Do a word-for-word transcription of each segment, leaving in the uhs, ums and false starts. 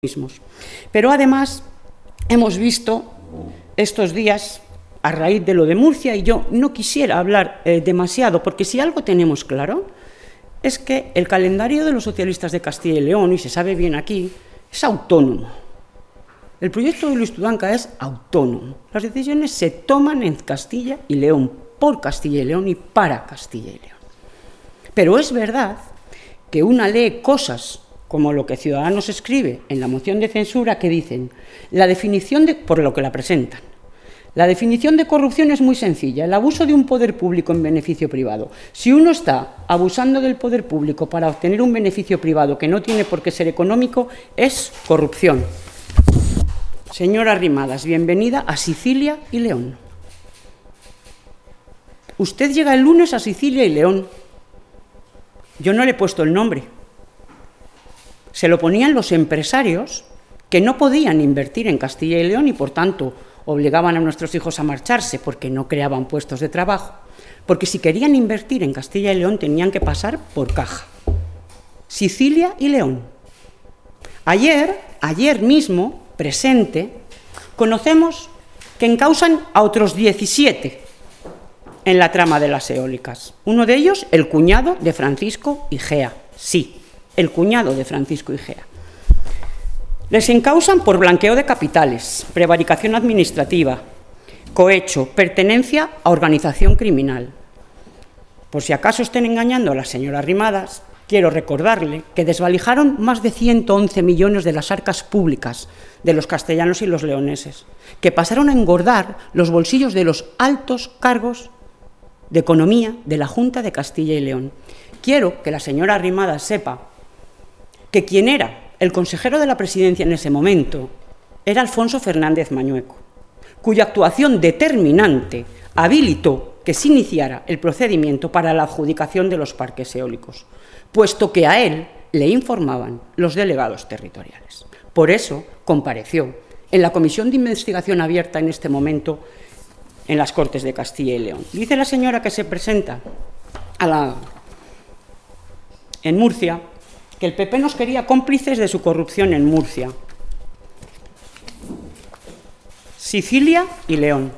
mismos. Pero además hemos visto estos días, a raíz de lo de Murcia, y yo no quisiera hablar eh, demasiado, porque si algo tenemos claro, es que el calendario de los socialistas de Castilla y León, y se sabe bien aquí, es autónomo. El proyecto de Luis Tudanca es autónomo. Las decisiones se toman en Castilla y León, por Castilla y León y para Castilla y León. Pero es verdad que una lee cosas como lo que Ciudadanos escribe en la moción de censura, que dicen, la definición de, por lo que la presentan, la definición de corrupción es muy sencilla, el abuso de un poder público en beneficio privado. Si uno está abusando del poder público para obtener un beneficio privado que no tiene por qué ser económico, es corrupción. Señora Arrimadas, bienvenida a Sicilia y León. Usted llega el lunes a Sicilia y León. Yo no le he puesto el nombre. Se lo ponían los empresarios que no podían invertir en Castilla y León y, por tanto, obligaban a nuestros hijos a marcharse porque no creaban puestos de trabajo. Porque si querían invertir en Castilla y León tenían que pasar por caja. Sicilia y León. Ayer, ayer mismo, presente, conocemos que encausan a otros diecisiete en la trama de las eólicas. Uno de ellos, el cuñado de Francisco Igea. Sí, el cuñado de Francisco Igea. Les encausan por blanqueo de capitales, prevaricación administrativa, cohecho, pertenencia a organización criminal. Por si acaso estén engañando a la señora Arrimadas, quiero recordarle que desvalijaron más de ciento once millones de las arcas públicas de los castellanos y los leoneses, que pasaron a engordar los bolsillos de los altos cargos de economía de la Junta de Castilla y León. Quiero que la señora Arrimadas sepa que quien era el consejero de la presidencia en ese momento era Alfonso Fernández Mañueco, cuya actuación determinante habilitó que se iniciara el procedimiento para la adjudicación de los parques eólicos, puesto que a él le informaban los delegados territoriales. Por eso compareció en la comisión de investigación abierta en este momento en las Cortes de Castilla y León. Dice la señora que se presenta a la, en Murcia, que el P P nos quería cómplices de su corrupción en Murcia, Sicilia y León.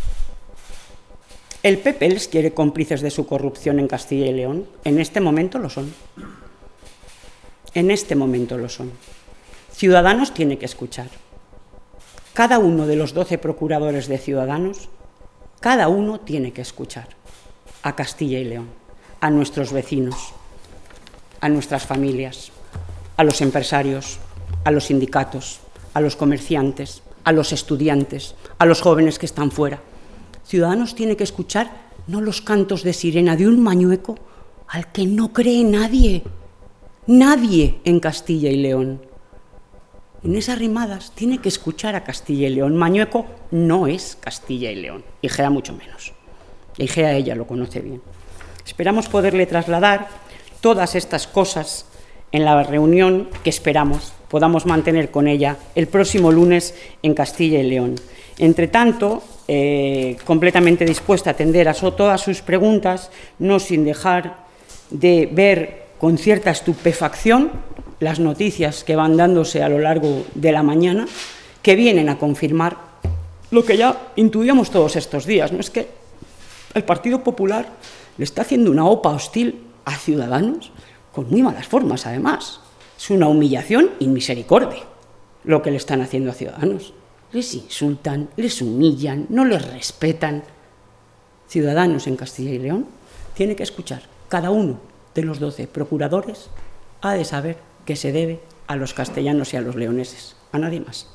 ¿El P P les quiere cómplices de su corrupción en Castilla y León? En este momento lo son. En este momento lo son. Ciudadanos tiene que escuchar. Cada uno de los doce procuradores de Ciudadanos, cada uno tiene que escuchar a Castilla y León, a nuestros vecinos, a nuestras familias, a los empresarios, a los sindicatos, a los comerciantes, a los estudiantes, a los jóvenes que están fuera. Ciudadanos tiene que escuchar no los cantos de sirena de un Mañueco al que no cree nadie, nadie en Castilla y León. En esas Arrimadas tiene que escuchar a Castilla y León. Mañueco no es Castilla y León, Igea mucho menos. Igea ella lo conoce bien. Esperamos poderle trasladar todas estas cosas en la reunión que esperamos podamos mantener con ella el próximo lunes en Castilla y León. Entre tanto, eh, completamente dispuesta a atender a so, todas sus preguntas, no sin dejar de ver con cierta estupefacción las noticias que van dándose a lo largo de la mañana, que vienen a confirmar lo que ya intuíamos todos estos días, ¿no? Es que el Partido Popular le está haciendo una opa hostil a Ciudadanos, con muy malas formas, además. Es una humillación y misericordia lo que le están haciendo a Ciudadanos. Les insultan, les humillan, no les respetan. Ciudadanos en Castilla y León tiene que escuchar. Cada uno de los doce procuradores ha de saber que se debe a los castellanos y a los leoneses, a nadie más.